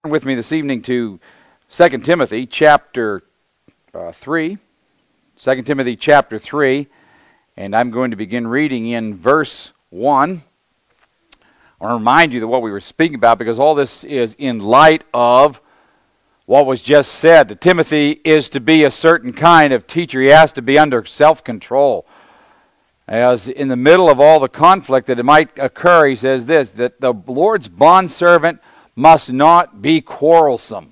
With me this evening to 2 Timothy chapter 3. 2 Timothy chapter 3, and I'm going to begin reading in verse 1. I want to remind you that what we were speaking about, because all this is in light of what was just said. That Timothy is to be a certain kind of teacher. He has to be under self-control. As in the middle of all the conflict that it might occur, he says this, that the Lord's bondservant must not be quarrelsome,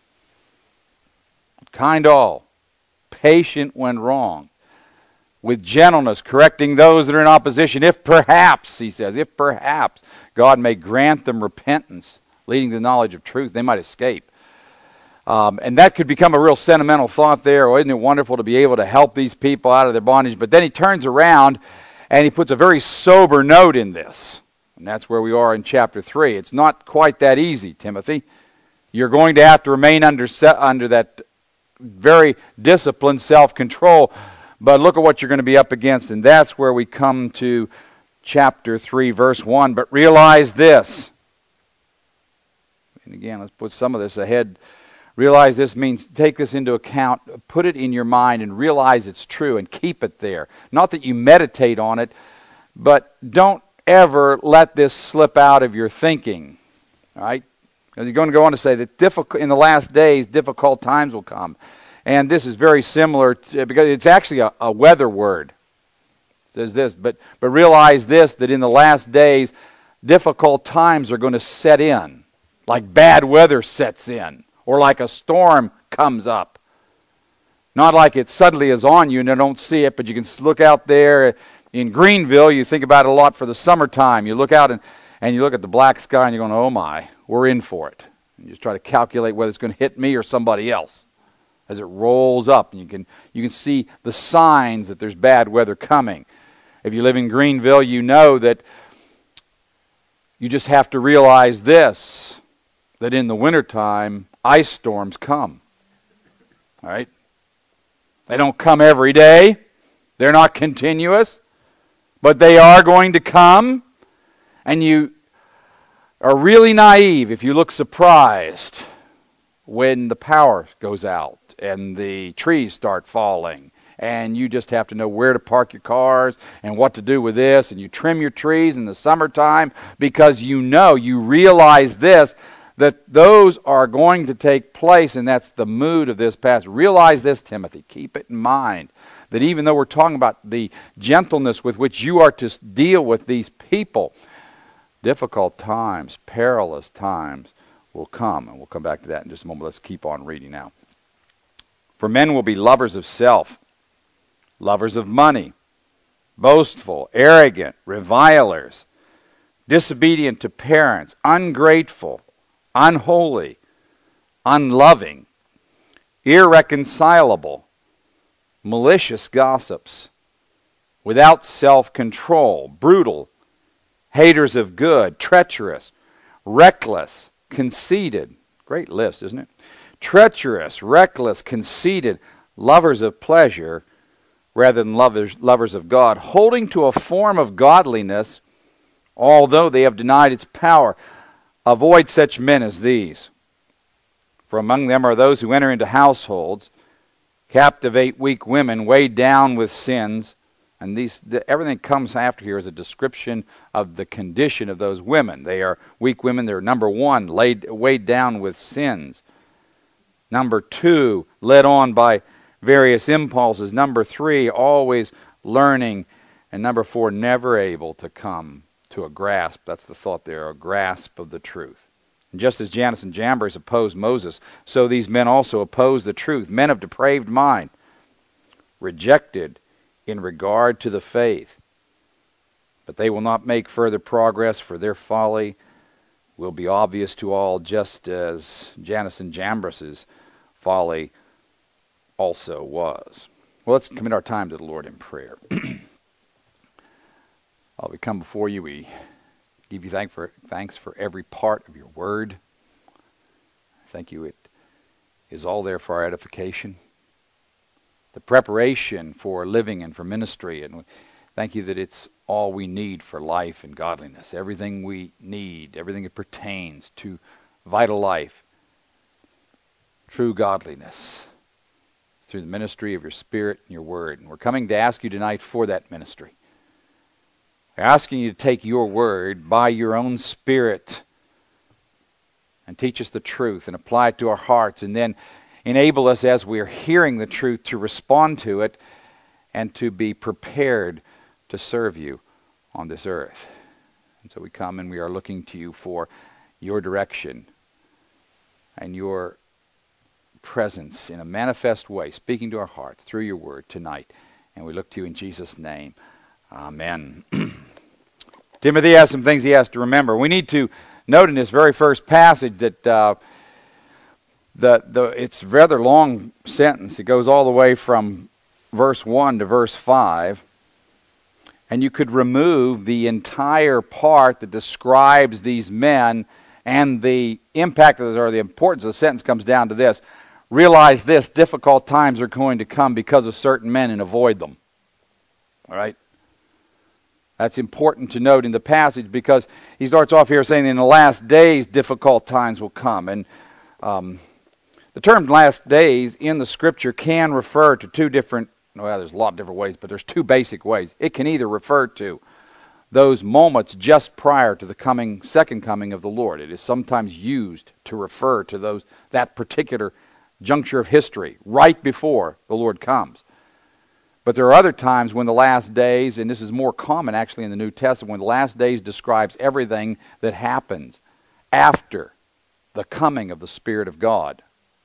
kind all, patient when wrong, with gentleness, correcting those that are in opposition, if perhaps, he says, if perhaps God may grant them repentance, leading to the knowledge of truth, they might escape. And that could become a real sentimental thought there. Oh, isn't it wonderful to be able to help these people out of their bondage? But then he turns around and he puts a very sober note in this. And that's where we are in chapter 3. It's not quite that easy, Timothy. You're going to have to remain under that very disciplined self-control. But look at what you're going to be up against. And that's where we come to chapter 3, verse 1. But realize this. And again, let's put some of this ahead. Realize this means take this into account, put it in your mind, and realize it's true and keep it there. Not that you meditate on it, but don't ever let this slip out of your thinking. All right? Because he's going to go on to say that in the last days, difficult times will come. And this is very similar, because it's actually a weather word. It says this, but realize this, that in the last days, difficult times are going to set in. Like bad weather sets in. Or like a storm comes up. Not like it suddenly is on you and you don't see it, but you can look out there in Greenville. You think about it a lot for the summertime. You look out and you look at the black sky and you're going, oh my, we're in for it. And you just try to calculate whether it's going to hit me or somebody else as it rolls up. And you can see the signs that there's bad weather coming. If you live in Greenville, you know that you just have to realize this, that in the wintertime, ice storms come. All right? They don't come every day. They're not continuous. But they are going to come. And you are really naive if you look surprised when the power goes out and the trees start falling. And you just have to know where to park your cars and what to do with this. And you trim your trees in the summertime because you realize this, that those are going to take place, and that's the mood of this passage. Realize this, Timothy. Keep it in mind that even though we're talking about the gentleness with which you are to deal with these people, difficult times, perilous times will come. And we'll come back to that in just a moment. Let's keep on reading now. For men will be lovers of self, lovers of money, boastful, arrogant, revilers, disobedient to parents, ungrateful, unholy, unloving, irreconcilable, malicious gossips, without self-control, brutal, haters of good, treacherous, reckless, conceited. Great list, isn't it? Treacherous, reckless, conceited, lovers of pleasure rather than lovers of God, holding to a form of godliness, although they have denied its power. Avoid such men as these. For among them are those who enter into households, captivate weak women, weighed down with sins. And everything that comes after here is a description of the condition of those women. They are weak women. They're, number one, weighed down with sins. Number two, led on by various impulses. Number three, always learning. And number four, never able to come to a grasp, that's the thought there, a grasp of the truth. And just as Jannes and Jambres opposed Moses, so these men also oppose the truth. Men of depraved mind, rejected in regard to the faith. But they will not make further progress, for their folly will be obvious to all, just as Jannes and Jambres' folly also was. Well, let's commit our time to the Lord in prayer. While we come before you, we give you thanks for every part of your word. Thank you, it is all there for our edification. The preparation for living and for ministry. And thank you that it's all we need for life and godliness. Everything we need, everything that pertains to vital life true godliness through the ministry of your Spirit and your Word. And we're coming to ask you tonight for that ministry. We're asking you to take your Word by your own Spirit and teach us the truth and apply it to our hearts, and then enable us as we are hearing the truth to respond to it and to be prepared to serve you on this earth. And so we come and we are looking to you for your direction and your presence in a manifest way, speaking to our hearts through your word tonight. And we look to you in Jesus' name. Amen. Timothy has some things he has to remember. We need to note in this very first passage that it's a rather long sentence. It goes all the way from verse 1 to verse 5. And you could remove the entire part that describes these men, and the impact of this, or the importance of the sentence comes down to this. Realize this: difficult times are going to come because of certain men, and avoid them. All right? That's important to note in the passage, because he starts off here saying in the last days difficult times will come. And the term last days in the Scripture can refer to two different, well, there's a lot of different ways, but there's two basic ways. It can either refer to those moments just prior to the second coming of the Lord. It is sometimes used to refer to that particular juncture of history, right before the Lord comes. But there are other times when the last days, and this is more common actually in the New Testament, when the last days describes everything that happens after the coming of the Spirit of God.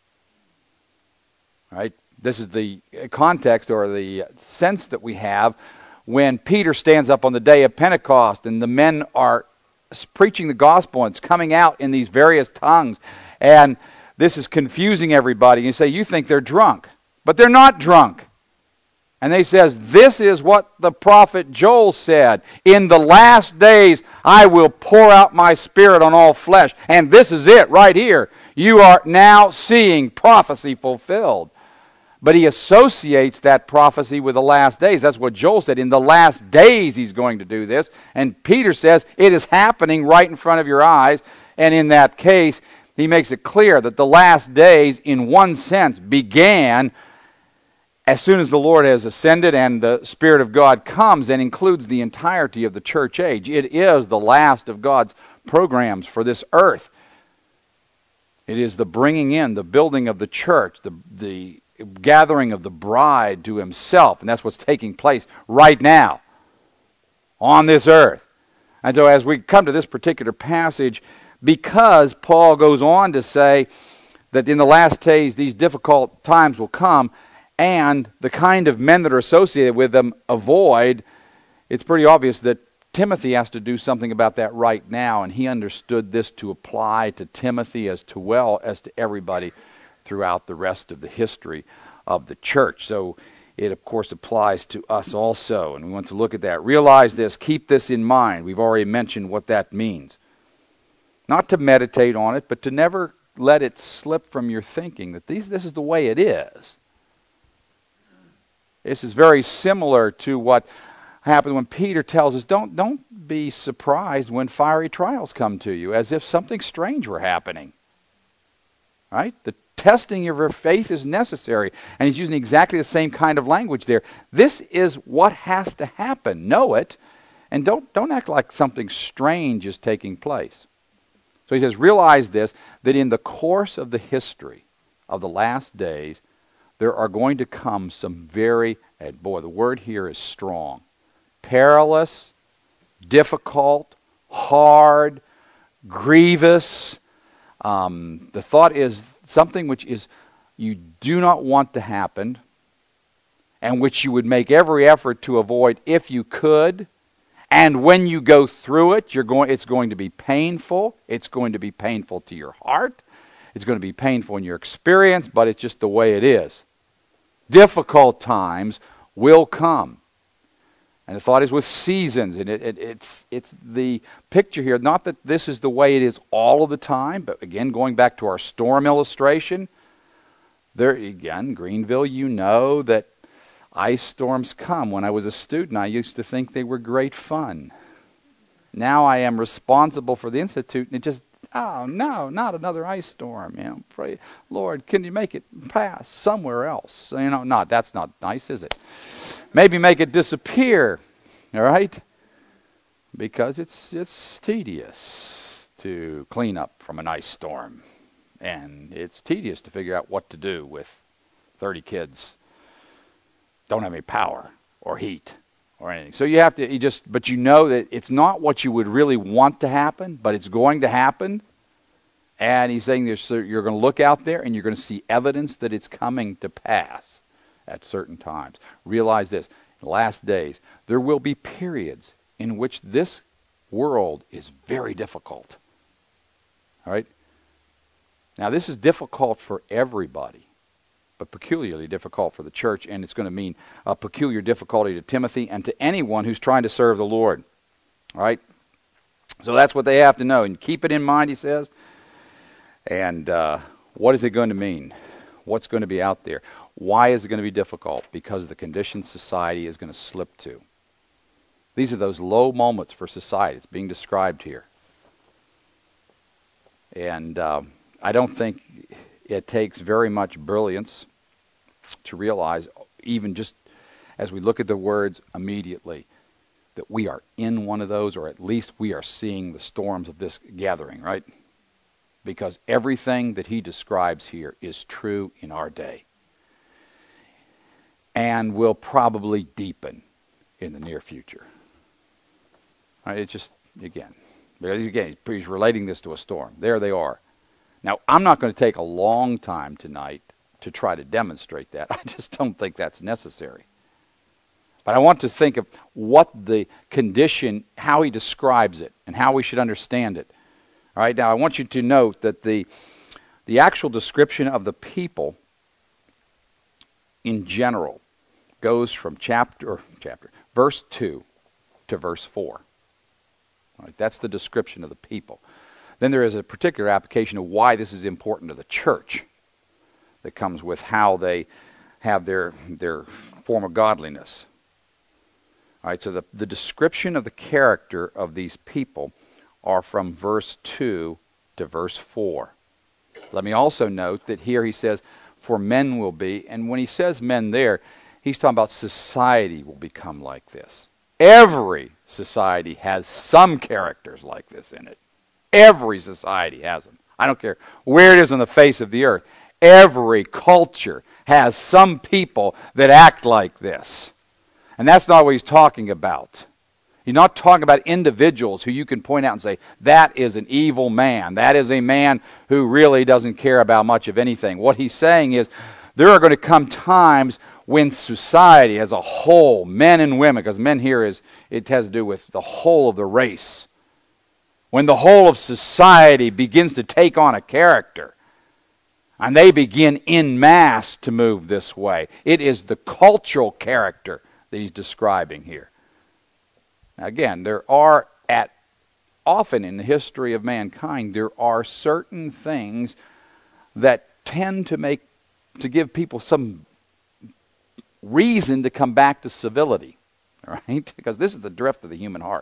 Right? This is the context or the sense that we have when Peter stands up on the day of Pentecost and the men are preaching the gospel and it's coming out in these various tongues. And this is confusing everybody. You say, you think they're drunk. But they're not drunk. And they says, this is what the prophet Joel said. In the last days I will pour out my Spirit on all flesh. And this is it right here. You are now seeing prophecy fulfilled. But he associates that prophecy with the last days. That's what Joel said. In the last days he's going to do this. And Peter says it is happening right in front of your eyes. And in that case, he makes it clear that the last days, in one sense, began as soon as the Lord has ascended and the Spirit of God comes and includes the entirety of the church age. It is the last of God's programs for this earth. It is the bringing in, the building of the church, the gathering of the bride to himself. And that's what's taking place right now on this earth. And so as we come to this particular passage, because Paul goes on to say that in the last days these difficult times will come, and the kind of men that are associated with them avoid, it's pretty obvious that Timothy has to do something about that right now, and he understood this to apply to Timothy as well as to everybody throughout the rest of the history of the church. So it, of course, applies to us also, and we want to look at that. Realize this, keep this in mind. We've already mentioned what that means. Not to meditate on it, but to never let it slip from your thinking that this is the way it is. This is very similar to what happened when Peter tells us, don't be surprised when fiery trials come to you, as if something strange were happening. Right? The testing of your faith is necessary. And he's using exactly the same kind of language there. This is what has to happen. Know it, and don't act like something strange is taking place. So he says, realize this, that in the course of the history of the last days, there are going to come some very, and boy, the word here is strong, perilous, difficult, hard, grievous. The thought is something which is you do not want to happen, and which you would make every effort to avoid if you could. And when you go through it, it's going to be painful. It's going to be painful to your heart. It's going to be painful in your experience, but it's just the way it is. Difficult times will come. And the thought is with seasons, and it's the picture here, not that this is the way it is all of the time, but again, going back to our storm illustration, there again, Greenville, you know that ice storms come. When I was a student, I used to think they were great fun. Now I am responsible for the Institute, and Oh, no, not another ice storm. Pray, Lord, can you make it pass somewhere else? That's not nice, is it? Maybe make it disappear, all right? Because it's tedious to clean up from an ice storm. And it's tedious to figure out what to do with 30 kids don't have any power or heat or anything. So but you know that it's not what you would really want to happen, but it's going to happen. And he's saying you're going to look out there and you're going to see evidence that it's coming to pass at certain times. Realize this, in the last days, there will be periods in which this world is very difficult. All right? Now, this is difficult for everybody, but peculiarly difficult for the church, and it's going to mean a peculiar difficulty to Timothy and to anyone who's trying to serve the Lord. All right? So that's what they have to know, and keep it in mind, he says. And what is it going to mean? What's going to be out there? Why is it going to be difficult? Because of the conditions society is going to slip to. These are those low moments for society. It's being described here. And I don't think it takes very much brilliance to realize, even just as we look at the words immediately, that we are in one of those, or at least we are seeing the storms of this gathering, right? Because everything that he describes here is true in our day and will probably deepen in the near future. All right, it's just, again, he's relating this to a storm. There they are. Now, I'm not going to take a long time tonight to try to demonstrate that. I just don't think that's necessary. But I want to think of what the condition, how he describes it, and how we should understand it. All right, now I want you to note that the actual description of the people in general goes from verse 2 to verse 4. All right, that's the description of the people. Then there is a particular application of why this is important to the church that comes with how they have their form of godliness. All right, so the description of the character of these people are from verse 2 to verse 4. Let me also note that here he says, for men will be, and when he says men there, he's talking about society will become like this. Every society has some characters like this in it. Every society has them. I don't care where it is on the face of the earth. Every culture has some people that act like this. And that's not what he's talking about. He's not talking about individuals who you can point out and say, that is an evil man. That is a man who really doesn't care about much of anything. What he's saying is, there are going to come times when society as a whole, men and women, because men here it has to do with the whole of the race. When the whole of society begins to take on a character, and they begin en masse to move this way. It is the cultural character that he's describing here. Now again, often in the history of mankind, there are certain things that tend to give people some reason to come back to civility, right? Because this is the drift of the human heart.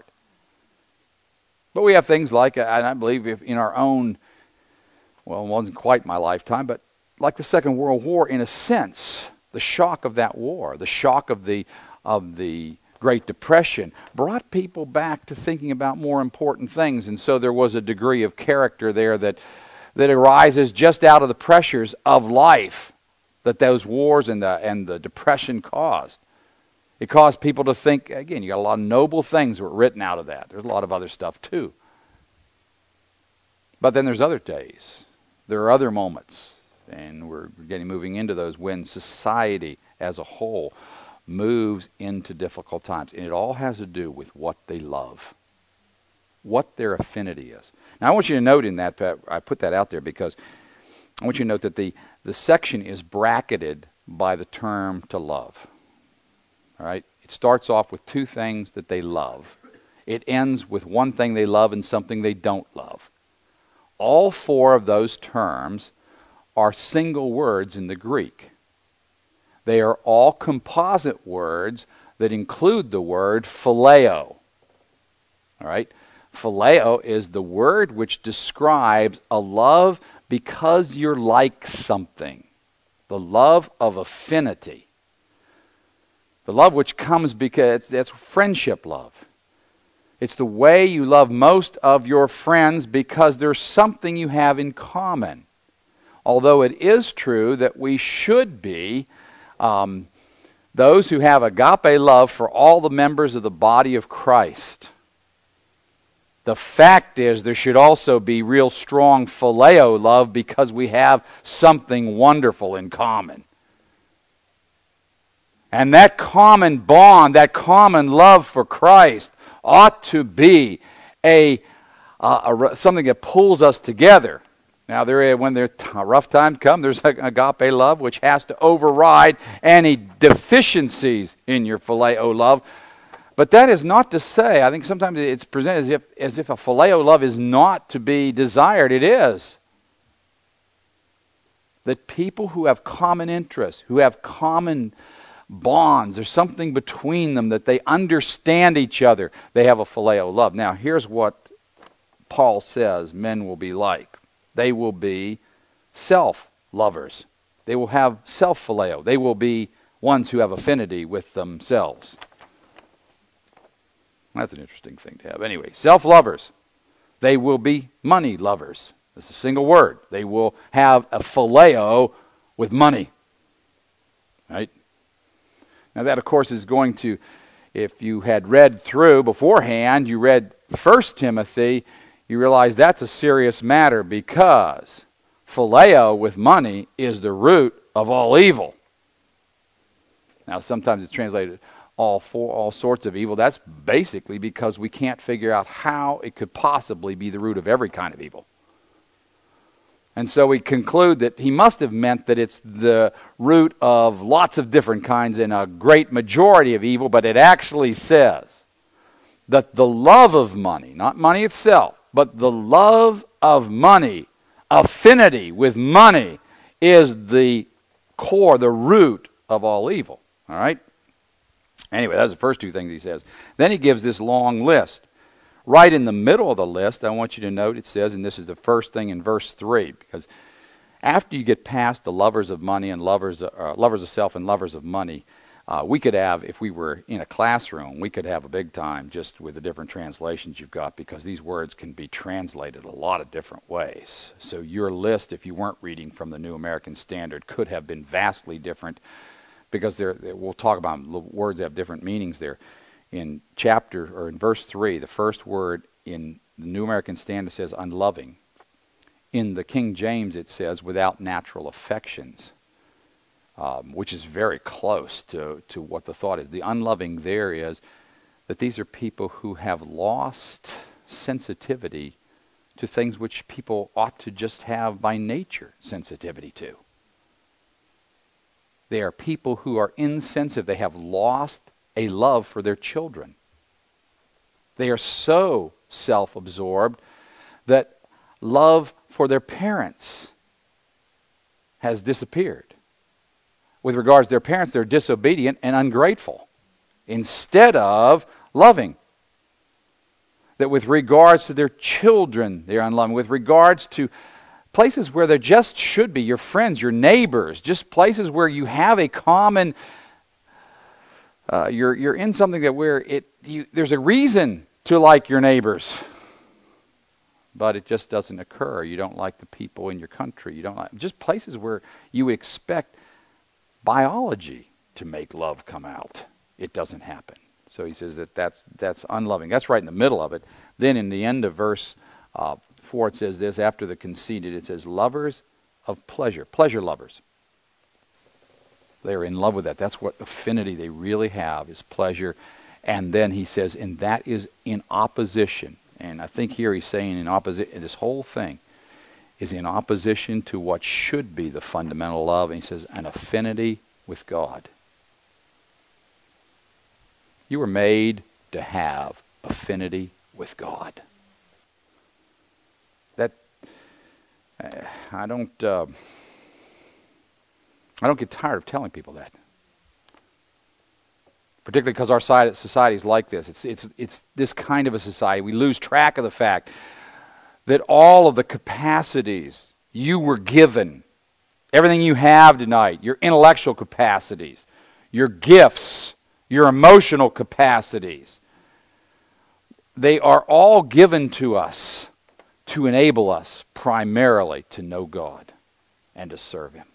But we have things like, and I believe in our own, well, it wasn't quite my lifetime, but like the Second World War, in a sense, the shock of that war, the shock of the Great Depression, brought people back to thinking about more important things. And so there was a degree of character there that arises just out of the pressures of life that those wars and the Depression caused. It caused people to think, again, you got a lot of noble things that were written out of that. There's a lot of other stuff too. But then there's other days. There are other moments, and we're moving into those when society as a whole moves into difficult times. And it all has to do with what they love, what their affinity is. Now I want you to note in that, I put that out there because I want you to note that the section is bracketed by the term to love. All right? It starts off with two things that they love. It ends with one thing they love and something they don't love. All four of those terms are single words in the Greek. They are all composite words that include the word phileo. All right? Phileo is the word which describes a love because you're like something. The love of affinity. The love which comes because that's friendship love. It's the way you love most of your friends because there's something you have in common. Although it is true that we should be those who have agape love for all the members of the body of Christ. The fact is there should also be real strong phileo love because we have something wonderful in common. And that common bond, that common love for Christ ought to be something that pulls us together. Now, when rough times come, there's agape love which has to override any deficiencies in your phileo love. But that is not to say, I think sometimes it's presented as if a phileo love is not to be desired. It is. That people who have common interests, who have common bonds, there's something between them, that they understand each other, they have a phileo love. Now, here's what Paul says men will be like. They will be self-lovers. They will have self-phileo. They will be ones who have affinity with themselves. That's an interesting thing to have. Anyway, self-lovers. They will be money lovers. It's a single word. They will have a phileo with money. Right? Now that, of course, is going to, if you had read through beforehand, you read 1 Timothy, you realize that's a serious matter because phileo with money is the root of all evil. Now sometimes it's translated all sorts of evil. That's basically because we can't figure out how it could possibly be the root of every kind of evil. And so we conclude that he must have meant that it's the root of lots of different kinds and a great majority of evil, but it actually says that the love of money, not money itself, but the love of money, affinity with money, is the core, the root of all evil. All right? Anyway, that's the first two things he says. Then he gives this long list. Right in the middle of the list, I want you to note it says, and this is the first thing in verse 3, because after you get past the lovers of money and lovers of self and lovers of money, we could have, if we were in a classroom, we could have a big time just with the different translations you've got, because these words can be translated a lot of different ways. So your list, if you weren't reading from the New American Standard, could have been vastly different, because we'll talk about words that have different meanings there. In verse 3, the first word in the New American Standard says unloving. In the King James it says without natural affections, which is very close to what the thought is. The unloving there is that these are people who have lost sensitivity to things which people ought to just have by nature sensitivity to. They are people who are insensitive. They have lost a love for their children. They are so self-absorbed that love for their parents has disappeared. With regards to their parents, they're disobedient and ungrateful instead of loving. That with regards to their children, they're unloving. With regards to places where there just should be, your friends, your neighbors, just places where you have a common you're in something that there's a reason to like your neighbors, but it just doesn't occur. You don't like the people in your country. You don't like just places where you would expect biology to make love come out. It doesn't happen. So he says that's unloving. That's right in the middle of it. Then in the end of verse 4 it says this, after the conceited, it says lovers of pleasure lovers. They're in love with that. That's what affinity they really have, is pleasure. And then he says, and that is in opposition. And I think here he's saying in opposition, this whole thing is in opposition to what should be the fundamental love. And he says, an affinity with God. You were made to have affinity with God. That, I don't get tired of telling people that. particularly because our society is like this. It's this kind of a society. We lose track of the fact that all of the capacities you were given, everything you have tonight, your intellectual capacities, your gifts, your emotional capacities, they are all given to us to enable us primarily to know God and to serve Him.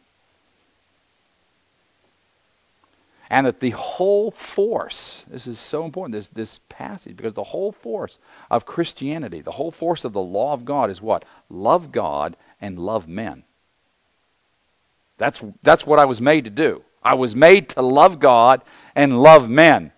And that the whole force, this is so important, this passage, because the whole force of Christianity, the whole force of the law of God is what? Love God and love men. That's what I was made to do. I was made to love God and love men.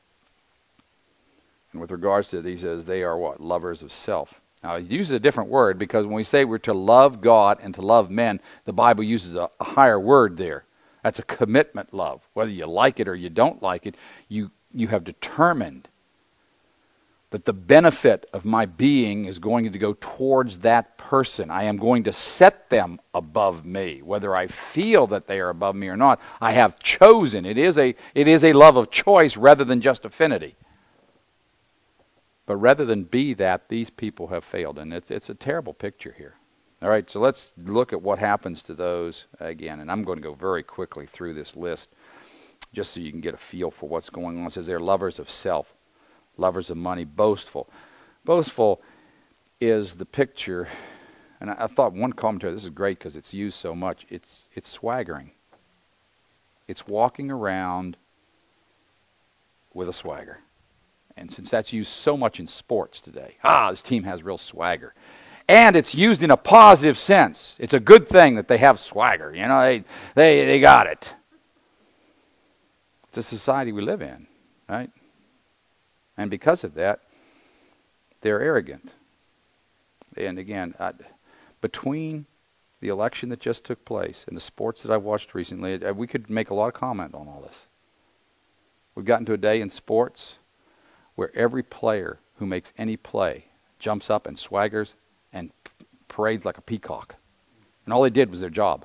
And with regards to these, he says they are what? Lovers of self. Now, he uses a different word because when we say we're to love God and to love men, the Bible uses a higher word there. That's a commitment love. Whether you like it or you don't like it, you have determined that the benefit of my being is going to go towards that person. I am going to set them above me. Whether I feel that they are above me or not, I have chosen. It is a love of choice rather than just affinity. But rather than be that, these people have failed. And it's a terrible picture here. All right, so let's look at what happens to those again. And I'm going to go very quickly through this list just so you can get a feel for what's going on. It says they're lovers of self, lovers of money, boastful. Boastful is the picture, and I thought one commentary, this is great because it's used so much, it's swaggering. It's walking around with a swagger. And since that's used so much in sports today, this team has real swagger. And it's used in a positive sense. It's a good thing that they have swagger. You know, they got it. It's a society we live in, right? And because of that, they're arrogant. And again, between the election that just took place and the sports that I've watched recently, we could make a lot of comment on all this. We've gotten to a day in sports where every player who makes any play jumps up and swaggers and parades like a peacock. And all they did was their job.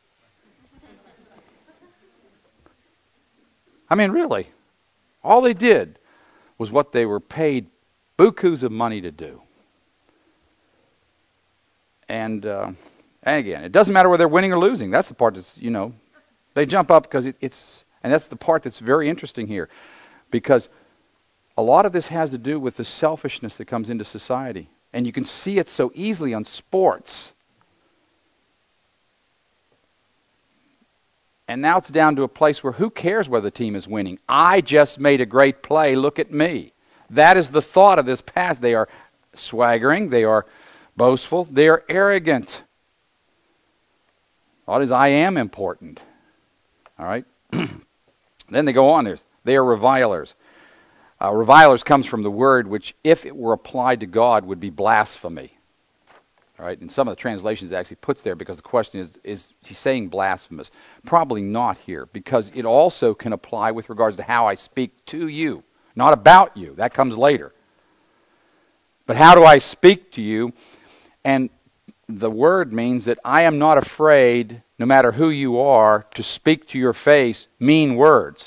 I mean, really. All they did was what they were paid bukus of money to do. And again, it doesn't matter whether they're winning or losing. That's the part that's, they jump up because it's, and that's the part that's very interesting here. Because a lot of this has to do with the selfishness that comes into society. And you can see it so easily on sports. And now it's down to a place where who cares whether the team is winning? I just made a great play. Look at me. That is the thought of this passage. They are swaggering. They are boastful. They are arrogant. Thought is, I am important. All right? Then they go on. They are revilers. Revilers comes from the word which, if it were applied to God, would be blasphemy. All right, and some of the translations it actually puts there because the question is he saying blasphemous? Probably not here, because it also can apply with regards to how I speak to you, not about you. That comes later. But how do I speak to you? And the word means that I am not afraid, no matter who you are, to speak to your face mean words.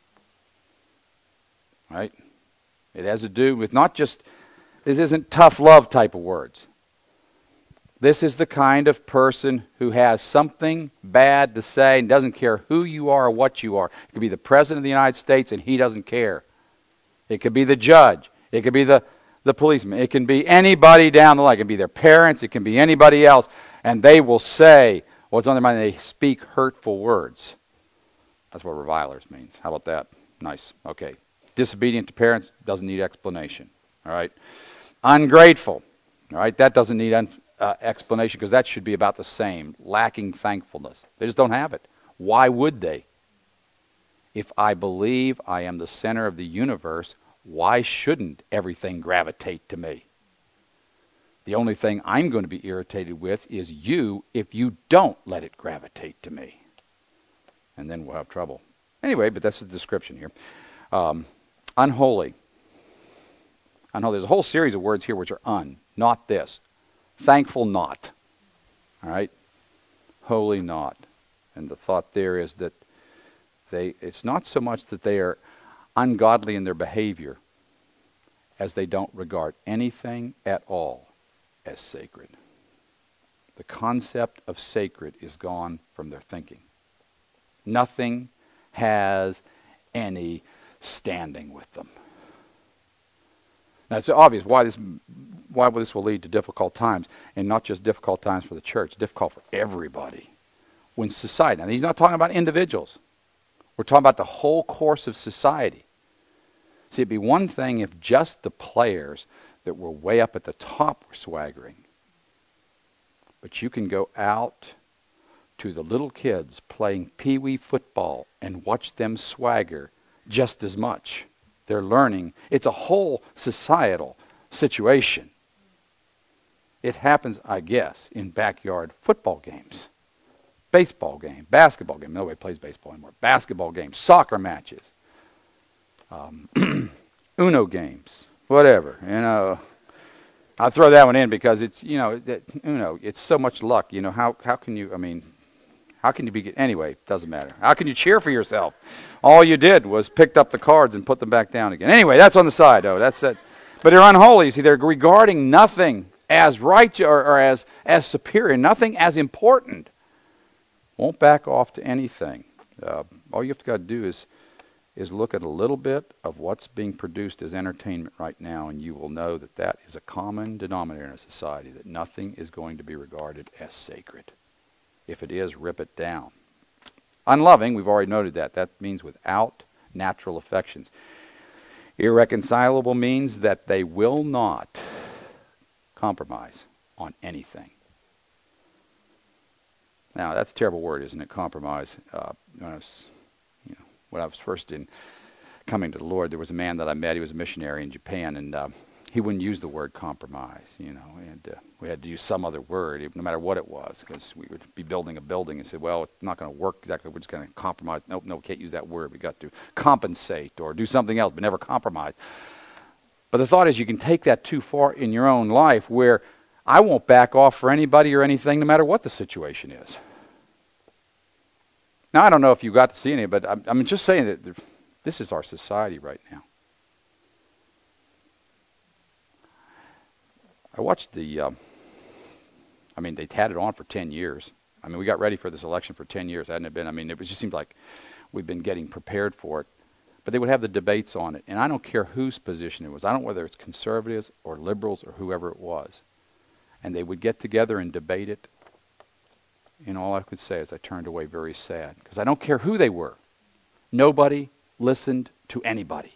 Right? It has to do with not just, this isn't tough love type of words. This is the kind of person who has something bad to say and doesn't care who you are or what you are. It could be the President of the United States and he doesn't care. It could be the judge. It could be the policeman. It can be anybody down the line. It can be their parents. It can be anybody else. And they will say what's on their mind. They speak hurtful words. That's what revilers means. How about that? Nice. Okay. Disobedient to parents doesn't need explanation. All right. Ungrateful. All right. That doesn't need explanation because that should be about the same. Lacking thankfulness. They just don't have it. Why would they? If I believe I am the center of the universe, why shouldn't everything gravitate to me? The only thing I'm going to be irritated with is you if you don't let it gravitate to me. And then we'll have trouble. Anyway, but that's the description here. Unholy. Unholy. There's a whole series of words here which are not this. Thankful, not. All right? Holy, not. And the thought there is that it's not so much that they are ungodly in their behavior as they don't regard anything at all as sacred. The concept of sacred is gone from their thinking. Nothing has any standing with them. Now it's obvious why this will lead to difficult times, and not just difficult times for the church, difficult for everybody. When society, and he's not talking about individuals, we're talking about the whole course of society. See, it'd be one thing if just the players that were way up at the top were swaggering. But you can go out to the little kids playing pee-wee football and watch them swagger just as much. They're learning. It's a whole societal situation. It happens, I guess, in backyard football games, baseball game, basketball game. Nobody plays baseball anymore. Basketball games, soccer matches, Uno games, whatever. I'll throw that one in because it's, Uno, it's so much luck. How can you, how can you be, anyway, doesn't matter. How can you cheer for yourself? All you did was picked up the cards and put them back down again. Anyway, that's on the side, though. That's it. But they're unholy. See, they're regarding nothing as righteous or as superior, nothing as important. Won't back off to anything. All you have to do is look at a little bit of what's being produced as entertainment right now, and you will know that that is a common denominator in a society, that nothing is going to be regarded as sacred. If it is, rip it down. Unloving, we've already noted that. That means without natural affections. Irreconcilable means that they will not compromise on anything. Now, that's a terrible word, isn't it? Compromise. When I was first coming to the Lord, there was a man that I met. He was a missionary in Japan, and he wouldn't use the word compromise, and we had to use some other word, no matter what it was, because we would be building a building and say, well, it's not going to work exactly. We're just going to compromise. Nope, we can't use that word. We got to compensate or do something else, but never compromise. But the thought is you can take that too far in your own life where I won't back off for anybody or anything, no matter what the situation is. Now, I don't know if you got to see any, but I'm just saying that this is our society right now. I watched they had it on for 10 years. We got ready for this election for 10 years, hadn't it been? It just seemed like we've been getting prepared for it. But they would have the debates on it, and I don't care whose position it was. I don't know whether it's conservatives or liberals or whoever it was. And they would get together and debate it. And all I could say is I turned away very sad, because I don't care who they were. Nobody listened to anybody.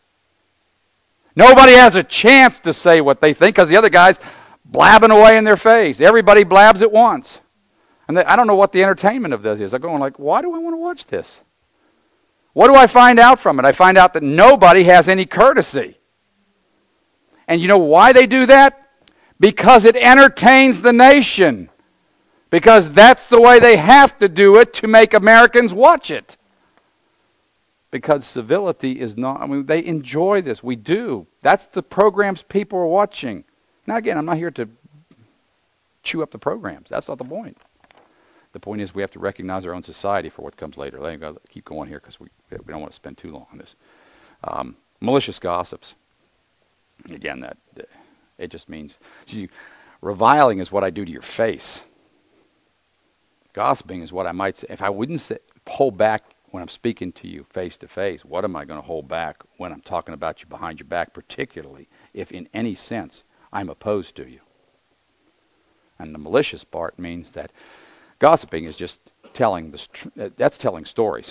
Nobody has a chance to say what they think, because the other guy's blabbing away in their face. Everybody blabs at once. And I don't know what the entertainment of this is. I'm going like, why do I want to watch this? What do I find out from it? I find out that nobody has any courtesy. And you know why they do that? Because it entertains the nation. Because that's the way they have to do it to make Americans watch it. Because civility is not, they enjoy this. We do. That's the programs people are watching. Now again, I'm not here to chew up the programs. That's not the point. The point is we have to recognize our own society for what comes later. Let me keep going here because we don't want to spend too long on this. Malicious gossips. Again, it just means, reviling is what I do to your face. Gossiping is what I might say. If I wouldn't hold back when I'm speaking to you face to face, what am I going to hold back when I'm talking about you behind your back, particularly if in any sense I'm opposed to you? And the malicious part means that gossiping is just telling stories.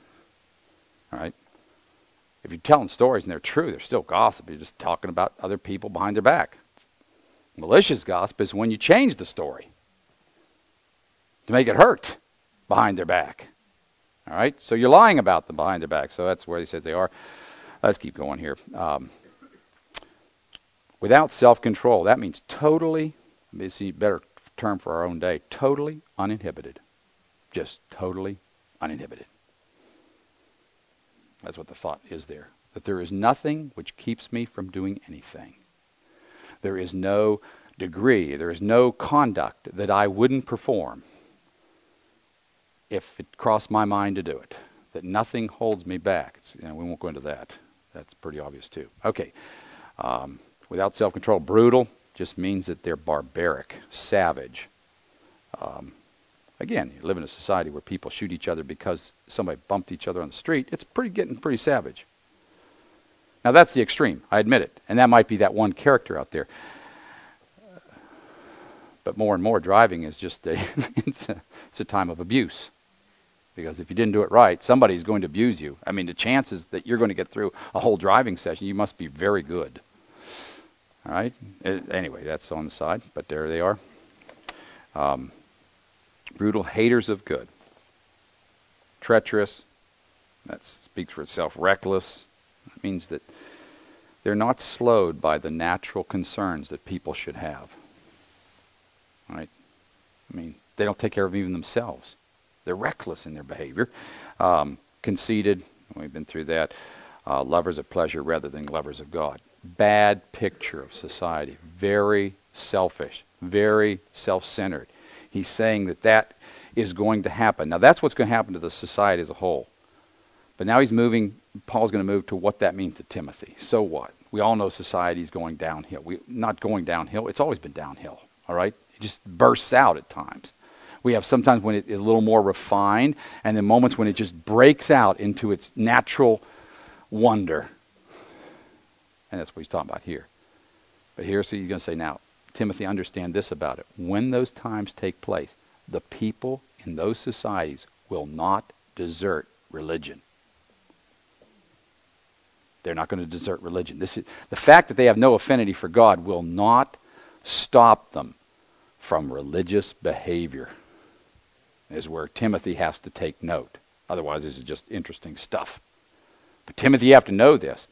All right? If you're telling stories and they're true, they're still gossip. You're just talking about other people behind their back. Malicious gossip is when you change the story to make it hurt behind their back. All right? So you're lying about them behind their back. So that's where he says they are. Let's keep going here. Without self-control, that means totally, this is a better term for our own day, totally uninhibited. Just totally uninhibited. That's what the thought is there. That there is nothing which keeps me from doing anything. There is no degree, there is no conduct that I wouldn't perform if it crossed my mind to do it. that nothing holds me back. We won't go into that. That's pretty obvious too. Okay. Without self-control, brutal just means that they're barbaric, savage. Again, you live in a society where people shoot each other because somebody bumped each other on the street. It's getting pretty savage. Now that's the extreme, I admit it. And that might be that one character out there. But more and more, driving is just it's a time of abuse. Because if you didn't do it right, somebody's going to abuse you. I mean, the chances that you're going to get through a whole driving session, you must be very good. All right? Anyway, that's on the side, but there they are. Brutal, haters of good. Treacherous, that speaks for itself. Reckless, that means that they're not slowed by the natural concerns that people should have. All right? I mean, they don't take care of even themselves. They're reckless in their behavior. Conceited, we've been through that. Lovers of pleasure rather than lovers of God. Bad picture of society. Very selfish. Very self-centered. He's saying that is going to happen. Now that's what's going to happen to the society as a whole. But now Paul's going to move to what that means to Timothy. So what? We all know society is going downhill. Not going downhill. It's always been downhill. All right? It just bursts out at times. We have sometimes when it is a little more refined, and then moments when it just breaks out into its natural wonder. And that's what he's talking about here. But here's what he's going to say now. Timothy, understand this about it. When those times take place, the people in those societies will not desert religion. They're not going to desert religion. The fact that they have no affinity for God will not stop them from religious behavior. Is where Timothy has to take note. Otherwise, this is just interesting stuff. But Timothy, you have to know this.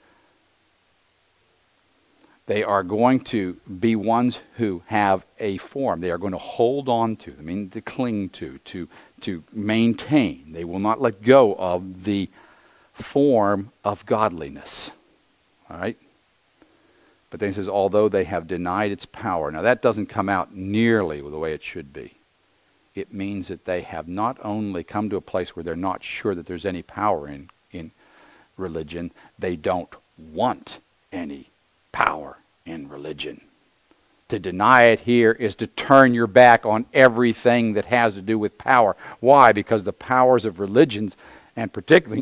They are going to be ones who have a form. They are going to hold on to, to cling to maintain. They will not let go of the form of godliness. All right? But then he says, although they have denied its power. Now that doesn't come out nearly the way it should be. It means that they have not only come to a place where they're not sure that there's any power in religion, they don't want any power in religion. To deny it here is to turn your back on everything that has to do with power. Why? Because the powers of religions, and particularly,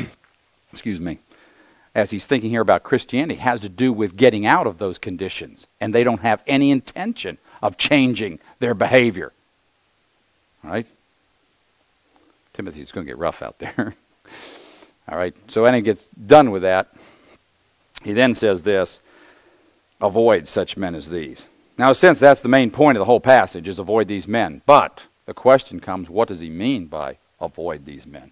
as he's thinking here about Christianity, has to do with getting out of those conditions. And they don't have any intention of changing their behavior. All right? Timothy's going to get rough out there. All right, so when he gets done with that, he then says this, avoid such men as these. Now, since that's the main point of the whole passage, is avoid these men. But the question comes, what does he mean by avoid these men?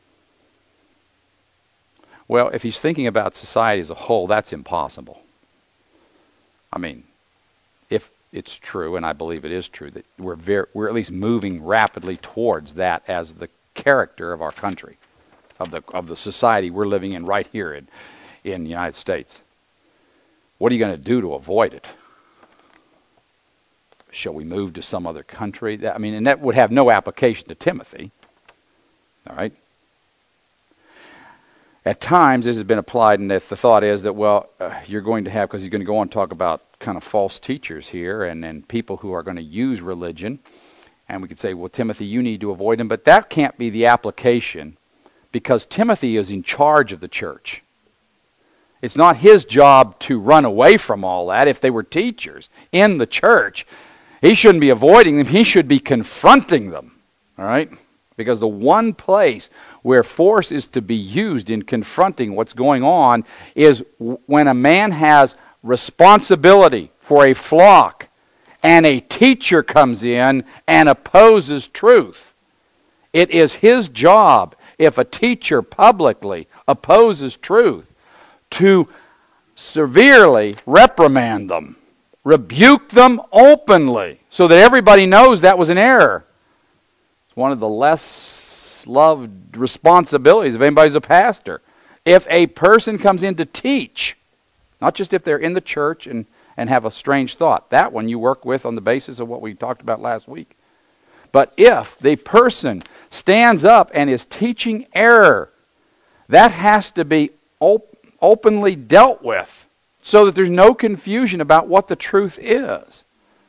Well, if he's thinking about society as a whole, that's impossible. I mean, if it's true, and I believe it is true, that we're at least moving rapidly towards that as the character of our country, of the society we're living in right here in the United States. What are you going to do to avoid it? Shall we move to some other country? And that would have no application to Timothy. All right? At times, this has been applied, and the thought is that, you're going to have, because he's going to go on and talk about kind of false teachers here, and people who are going to use religion, and we could say, well, Timothy, you need to avoid them, but that can't be the application, because Timothy is in charge of the church. It's not his job to run away from all that. If they were teachers in the church, he shouldn't be avoiding them. He should be confronting them. All right? Because the one place where force is to be used in confronting what's going on is when a man has responsibility for a flock and a teacher comes in and opposes truth. It is his job, if a teacher publicly opposes truth, to severely reprimand them, rebuke them openly, so that everybody knows that was an error. It's one of the less loved responsibilities of anybody who's a pastor. If a person comes in to teach, not just if they're in the church and have a strange thought, that one you work with on the basis of what we talked about last week. But if the person stands up and is teaching error, That has to be openly dealt with so that there's no confusion about what the truth is.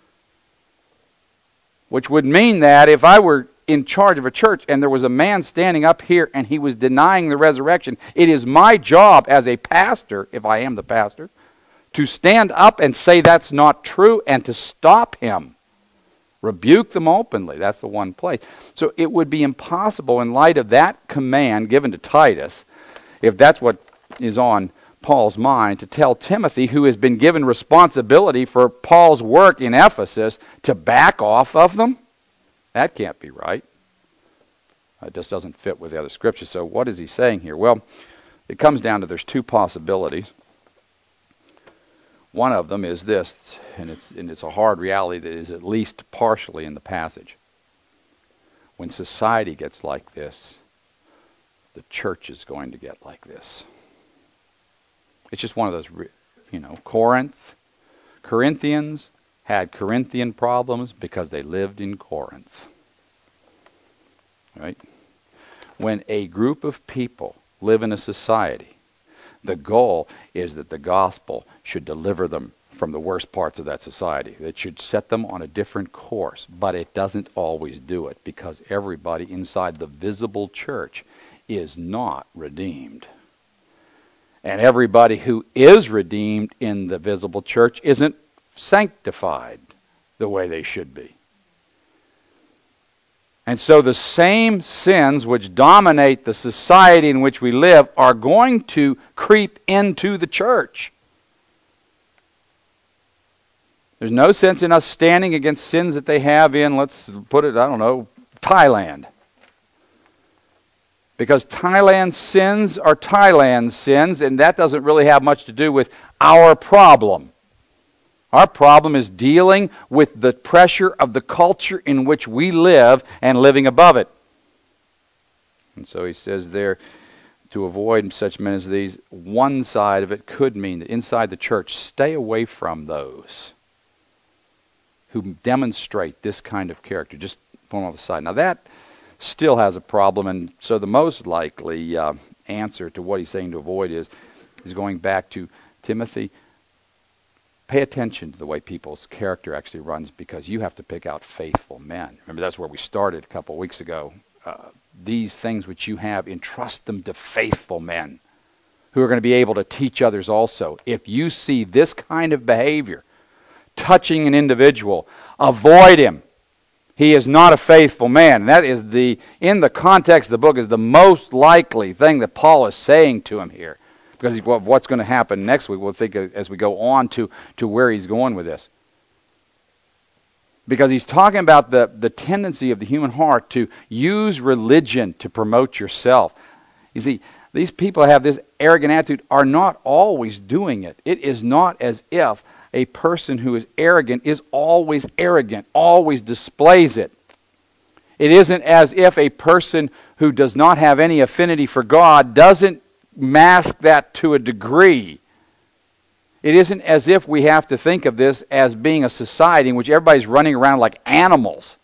Which would mean that if I were in charge of a church and there was a man standing up here and he was denying the resurrection, it is my job as a pastor, if I am the pastor, to stand up and say that's not true and to stop him. Rebuke them openly. That's the one place. So it would be impossible in light of that command given to Titus, if that's what is on Paul's mind, to tell Timothy, who has been given responsibility for Paul's work in Ephesus, to back off of them. That can't be right. It just doesn't fit with the other scriptures. So what is he saying here? Well, it comes down to there's two possibilities. One of them is this, and it's a hard reality that is at least partially in the passage. When society gets like this, the church is going to get like this. It's just one of those, Corinthians had Corinthian problems because they lived in Corinth. Right? When a group of people live in a society, the goal is that the gospel should deliver them from the worst parts of that society. It should set them on a different course, but it doesn't always do it because everybody inside the visible church is not redeemed. And everybody who is redeemed in the visible church isn't sanctified the way they should be. And so the same sins which dominate the society in which we live are going to creep into the church. There's no sense in us standing against sins that they have in, let's put it, Thailand. Because Thailand's sins are Thailand's sins, and that doesn't really have much to do with our problem. Our problem is dealing with the pressure of the culture in which we live and living above it. And so he says there, to avoid such men as these, one side of it could mean that inside the church, stay away from those who demonstrate this kind of character, just from on the side. Now that still has a problem, and so the most likely answer to what he's saying to avoid is going back to Timothy. Pay attention to the way people's character actually runs, because you have to pick out faithful men. Remember, that's where we started a couple of weeks ago. These things which you have, entrust them to faithful men who are going to be able to teach others also. If you see this kind of behavior touching an individual, avoid him. He is not a faithful man. And that is in the context of the book, is the most likely thing that Paul is saying to him here. Because what's going to happen next week, we'll think as we go on to where he's going with this. Because he's talking about the tendency of the human heart to use religion to promote yourself. You see, these people have this arrogant attitude, are not always doing it. It is not as if a person who is arrogant always displays it. It isn't as if a person who does not have any affinity for God doesn't mask that to a degree. It isn't as if we have to think of this as being a society in which everybody's running around like animals.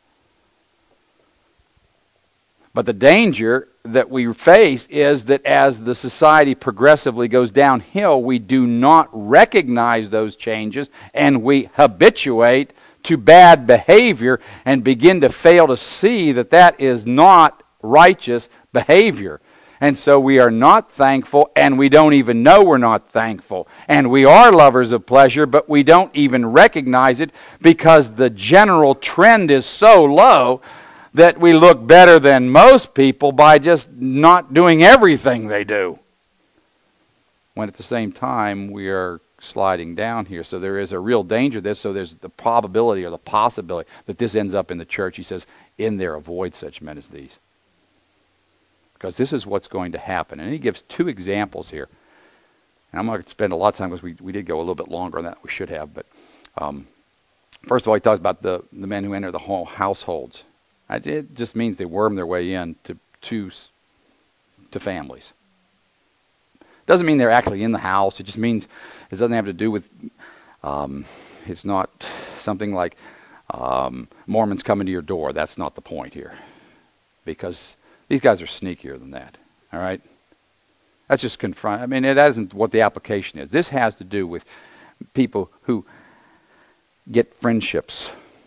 But the danger that we face is that as the society progressively goes downhill, we do not recognize those changes and we habituate to bad behavior and begin to fail to see that that is not righteous behavior. And so we are not thankful, and we don't even know we're not thankful. And we are lovers of pleasure, but we don't even recognize it because the general trend is so low that we look better than most people by just not doing everything they do. When at the same time we are sliding down here. So there is a real danger to this. So there's the probability or the possibility that this ends up in the church. He says, in there, avoid such men as these. Because this is what's going to happen. And he gives two examples here. And I'm not going to spend a lot of time because we did go a little bit longer on that than we should have. But first of all, he talks about the men who enter the whole households. It just means they worm their way in to families. Doesn't mean they're actually in the house. It just means it doesn't have to do with, it's not something like Mormons coming to your door. That's not the point here. Because these guys are sneakier than that. All right? That's just confront. I mean, that isn't what the application is. This has to do with people who get friendships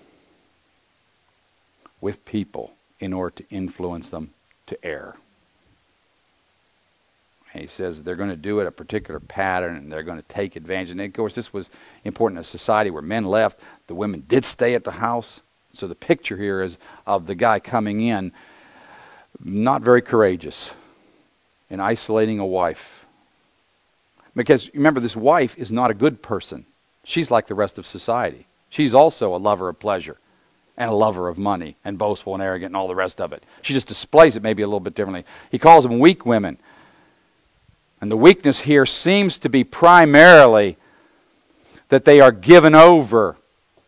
with people in order to influence them to err. And he says they're going to do it a particular pattern, and they're going to take advantage. And of course, this was important in a society where men left. The women did stay at the house. So the picture here is of the guy coming in, not very courageous, in isolating a wife. Because remember, this wife is not a good person. She's like the rest of society. She's also a lover of pleasure and a lover of money and boastful and arrogant and all the rest of it. She just displays it maybe a little bit differently. He calls them weak women. And the weakness here seems to be primarily that they are given over,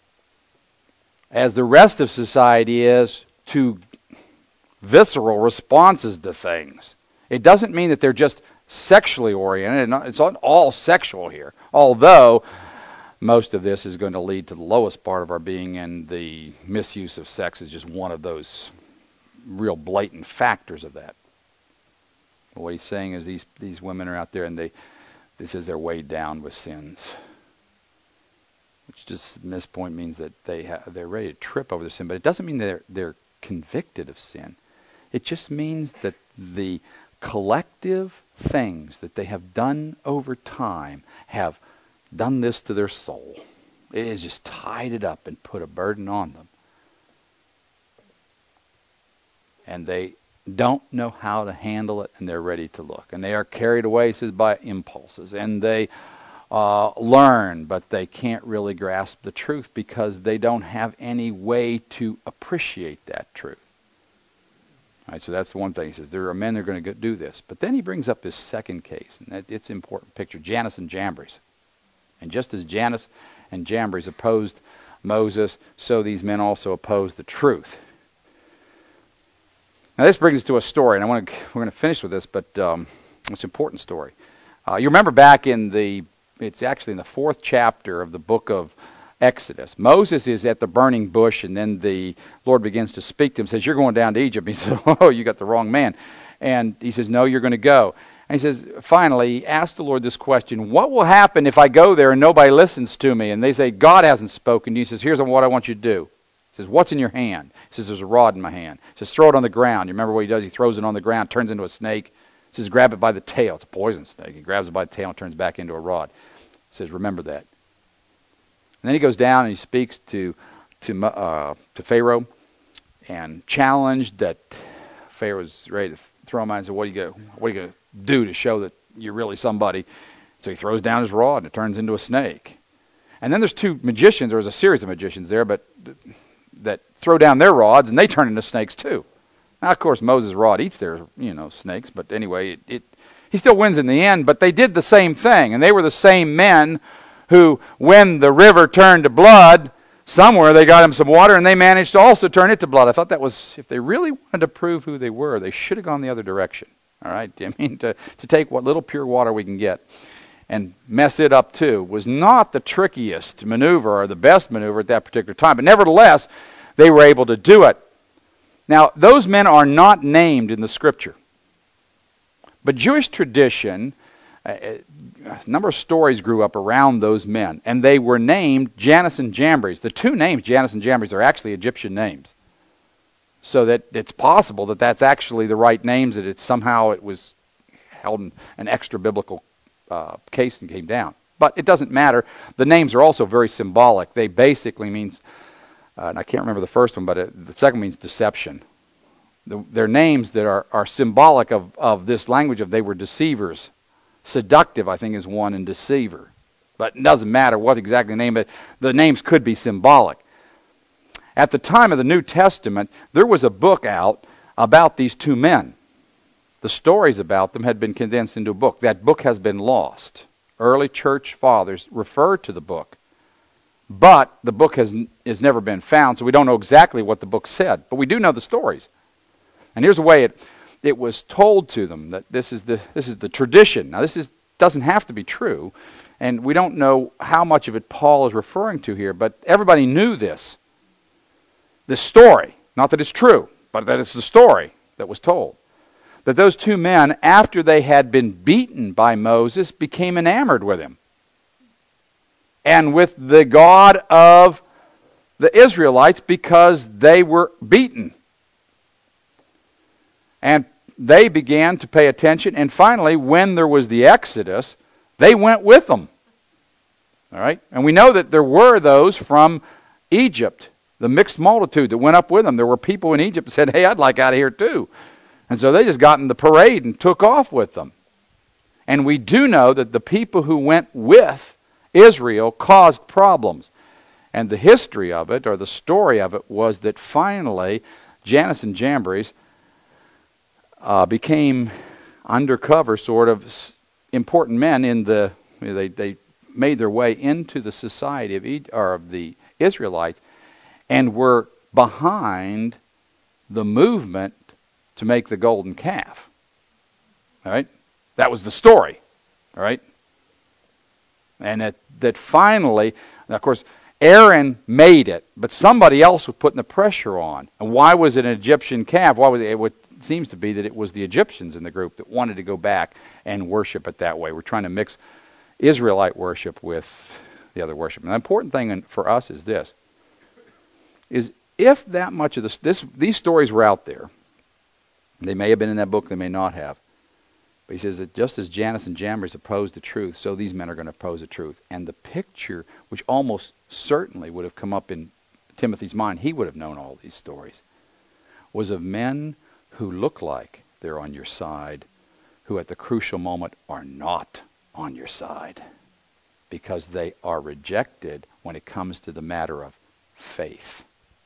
as the rest of society is, to visceral responses to things. It doesn't mean that they're just sexually oriented. It's not all sexual here. Although most of this is going to lead to the lowest part of our being, and the misuse of sex is just one of those real blatant factors of that. What he's saying is these women are out there, and they're weighed down with sins. Which just at this point means that they're ready to trip over the sin, but it doesn't mean they're convicted of sin. It just means that the collective things that they have done over time have done this to their soul. It has just tied it up and put a burden on them. And they don't know how to handle it, and they're ready to look. And they are carried away, he says, by impulses. And they learn, but they can't really grasp the truth because they don't have any way to appreciate that truth. All right, so that's the one thing. He says there are men that are going to do this. But then he brings up his second case, and it's an important picture, Jannes and Jambres. And just as Jannes and Jambres opposed Moses, so these men also opposed the truth. Now this brings us to a story, and we're going to finish with this, but it's an important story. You remember back it's actually in the 4th chapter of the book of Exodus. Moses is at the burning bush, and then the Lord begins to speak to him, says, you're going down to Egypt. He says, oh, you got the wrong man. And he says, no, you're going to go. And he says, finally, he asked the Lord this question, what will happen if I go there and nobody listens to me? And they say, God hasn't spoken to you. He says, here's what I want you to do. He says, what's in your hand? He says, there's a rod in my hand. He says, throw it on the ground. You remember what he does? He throws it on the ground, turns into a snake. He says, grab it by the tail. It's a poison snake. He grabs it by the tail and turns back into a rod. He says, remember that. And then he goes down and he speaks to Pharaoh and challenged that Pharaoh's ready to throw him out and said, what are you going to do to show that you're really somebody? So he throws down his rod and it turns into a snake. And then there's two magicians, or there's a series of magicians there, but that throw down their rods and they turn into snakes too. Now, of course, Moses' rod eats their, snakes, but anyway, he still wins in the end, but they did the same thing, and they were the same men who, when the river turned to blood, somewhere they got him some water, and they managed to also turn it to blood. I thought that was, if they really wanted to prove who they were, they should have gone the other direction. All right? I mean, to take what little pure water we can get and mess it up too was not the trickiest maneuver or the best maneuver at that particular time, but nevertheless, they were able to do it. Now, those men are not named in the Scripture. But Jewish tradition, a number of stories grew up around those men, and they were named Jannes and Jambres. The two names, Jannes and Jambres, are actually Egyptian names. So that it's possible that that's actually the right names, that it was held in an extra-biblical case and came down. But it doesn't matter. The names are also very symbolic. They basically means, and I can't remember the first one, but the second means deception. They're names that are symbolic of this language of they were deceivers. Seductive, I think, is one, and deceiver. But it doesn't matter what exactly the name is. The names could be symbolic. At the time of the New Testament, there was a book out about these two men. The stories about them had been condensed into a book. That book has been lost. Early church fathers referred to the book. But the book has never been found, so we don't know exactly what the book said. But we do know the stories. And here's the way it was told to them, that this is the tradition. Now doesn't have to be true, and we don't know how much of it Paul is referring to here, but everybody knew this story. Not that it's true, but that it's the story that was told. that those two men, after they had been beaten by Moses, became enamored with him and with the God of the Israelites because they were beaten. And they began to pay attention, and finally, when there was the Exodus, they went with them. All right? And we know that there were those from Egypt, the mixed multitude that went up with them. There were people in Egypt that said, hey, I'd like out of here too. And so they just got in the parade and took off with them. And we do know that the people who went with Israel caused problems. And the history of it, or the story of it, was that finally Jannes and Jambres became undercover sort of important men in the, they made their way into the society of the Israelites and were behind the movement to make the golden calf. All right? That was the story. All right? And that finally, of course, Aaron made it, but somebody else was putting the pressure on. And why was it an Egyptian calf? Why was it? It seems to be that it was the Egyptians in the group that wanted to go back and worship it that way. We're trying to mix Israelite worship with the other worship. And the important thing for us is this: is if that much of these stories were out there, they may have been in that book, they may not have. But he says that just as Jannes and Jambres opposed the truth, so these men are going to oppose the truth. And the picture, which almost certainly would have come up in Timothy's mind, he would have known all these stories, was of men who look like they're on your side, who at the crucial moment are not on your side, because they are rejected when it comes to the matter of faith.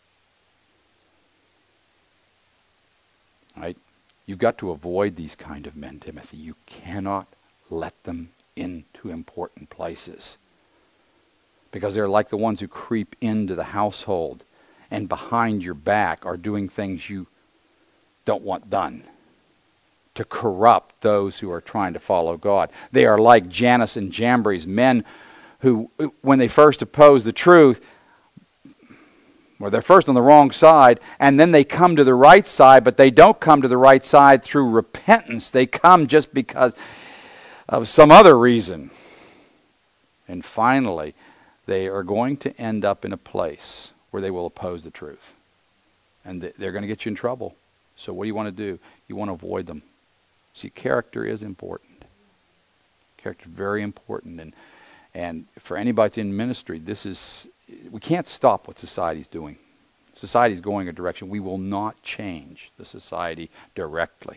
Right? You've got to avoid these kind of men, Timothy. You cannot let them into important places, because they're like the ones who creep into the household and behind your back are doing things you don't want done to corrupt those who are trying to follow God. They are like Jannes and Jambres, men who, when they first oppose the truth, or they're first on the wrong side, and then they come to the right side, but they don't come to the right side through repentance. They come just because of some other reason. And finally, they are going to end up in a place where they will oppose the truth. And they're going to get you in trouble. So what do you want to do? You want to avoid them. See, character is important. Character is very important. And for anybody that's in ministry, we can't stop what society's doing. Society's going a direction. We will not change the society directly.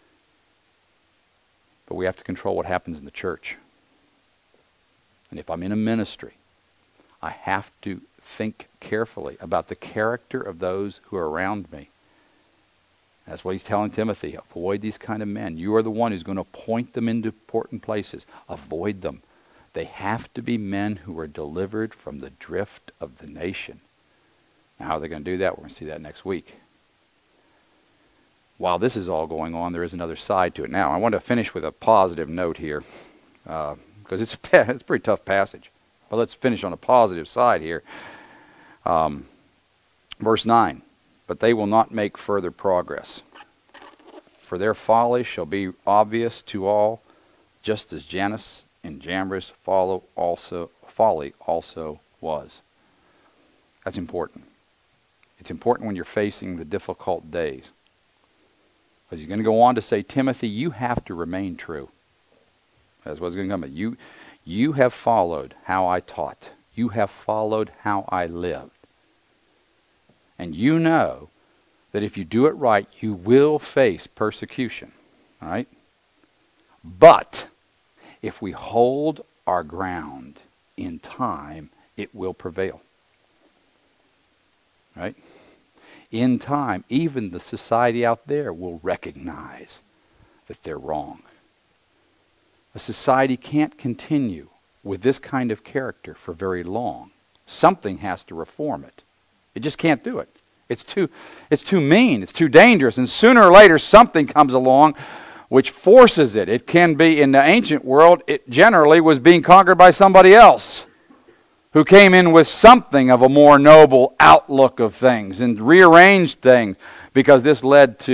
But we have to control what happens in the church. And if I'm in a ministry, I have to think carefully about the character of those who are around me. That's what he's telling Timothy. Avoid these kind of men. You are the one who's going to point them into important places. Avoid them. They have to be men who are delivered from the drift of the nation. Now, how are they going to do that? We're going to see that next week. While this is all going on, there is another side to it. Now, I want to finish with a positive note here, because it's a pretty tough passage. But let's finish on a positive side here. Verse 9. But they will not make further progress, for their folly shall be obvious to all, just as Jannes and Jambres' folly also was. That's important. It's important when you're facing the difficult days. Because he's going to go on to say, Timothy, you have to remain true. That's what's going to come. You have followed how I taught. You have followed how I lived. And you know that if you do it right, you will face persecution. All right? But if we hold our ground in time, it will prevail. Right? In time, even the society out there will recognize that they're wrong. A society can't continue with this kind of character for very long. Something has to reform it. It just can't do it. It's too mean. It's too dangerous. And sooner or later, something comes along which forces it. It can be, in the ancient world, it generally was being conquered by somebody else who came in with something of a more noble outlook of things and rearranged things, because this led to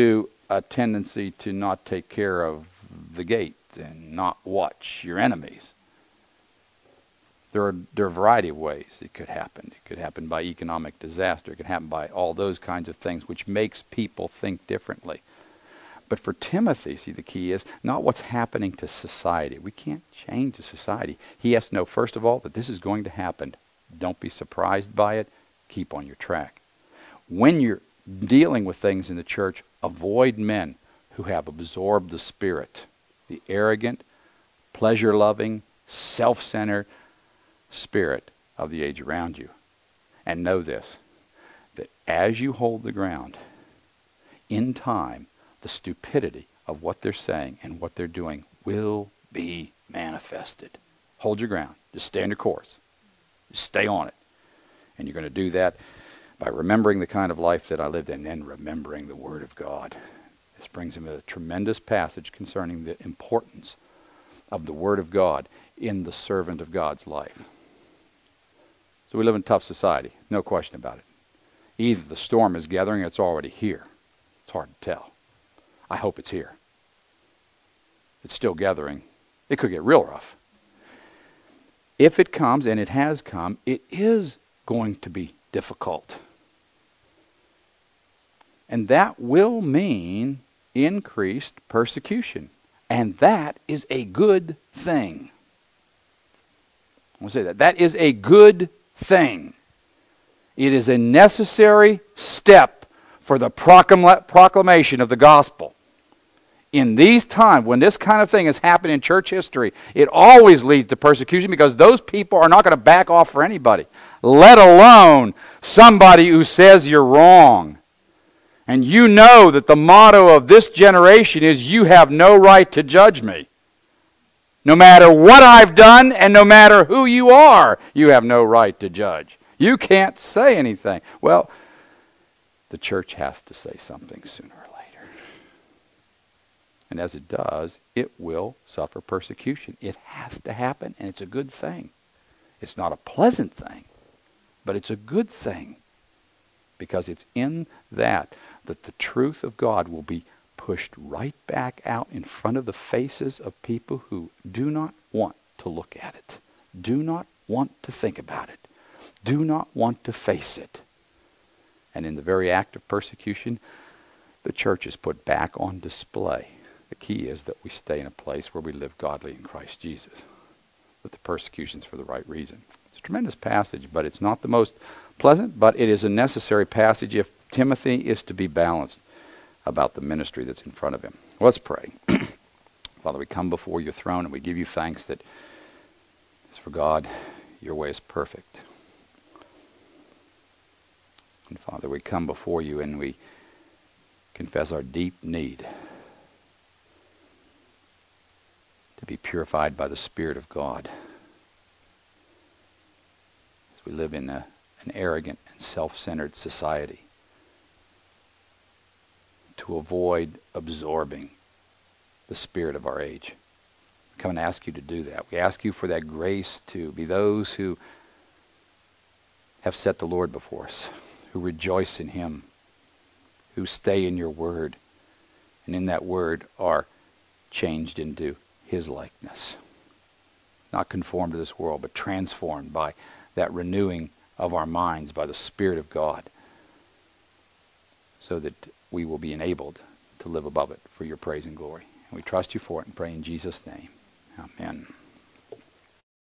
a tendency to not take care of the gate and not watch your enemies. There are a variety of ways it could happen. It could happen by economic disaster. It could happen by all those kinds of things, which makes people think differently. But for Timothy, see, the key is not what's happening to society. We can't change the society. He has to know, first of all, that this is going to happen. Don't be surprised by it. Keep on your track. When you're dealing with things in the church, avoid men who have absorbed the spirit, the arrogant, pleasure-loving, self-centered spirit of the age around you. And know this, that as you hold the ground, in time, the stupidity of what they're saying and what they're doing will be manifested. Hold your ground. Just stay on your course. Just stay on it. And you're going to do that by remembering the kind of life that I lived and then remembering the Word of God. This brings him to a tremendous passage concerning the importance of the Word of God in the servant of God's life. So we live in a tough society, no question about it. Either the storm is gathering or it's already here. It's hard to tell. I hope it's here. It's still gathering. It could get real rough. If it comes, and it has come, it is going to be difficult. And that will mean increased persecution. And that is a good thing. I want to say that. That is a good thing. It is a necessary step for the proclamation of the gospel. In these times, when this kind of thing has happened in church history, it always leads to persecution because those people are not going to back off for anybody, let alone somebody who says you're wrong. And you know that the motto of this generation is, you have no right to judge me. No matter what I've done and no matter who you are, you have no right to judge. You can't say anything. Well, the church has to say something sooner or later. And as it does, it will suffer persecution. It has to happen, and it's a good thing. It's not a pleasant thing, but it's a good thing. Because it's in that the truth of God will be pushed right back out in front of the faces of people who do not want to look at it, do not want to think about it, do not want to face it. And in the very act of persecution, the church is put back on display. The key is that we stay in a place where we live godly in Christ Jesus. But the persecution's for the right reason. It's a tremendous passage, but it's not the most pleasant, but it is a necessary passage if Timothy is to be balanced about the ministry that's in front of him. Let's pray. Father, we come before your throne and we give you thanks that, as for God, your way is perfect. And Father, we come before you and we confess our deep need to be purified by the Spirit of God. As we live in an arrogant and self-centered society, to avoid absorbing the spirit of our age. We come and ask you to do that. We ask you for that grace to be those who have set the Lord before us, who rejoice in him, who stay in your word, and in that word are changed into his likeness. Not conformed to this world, but transformed by that renewing of our minds by the Spirit of God, so that we will be enabled to live above it for your praise and glory. And we trust you for it and pray in Jesus' name. Amen.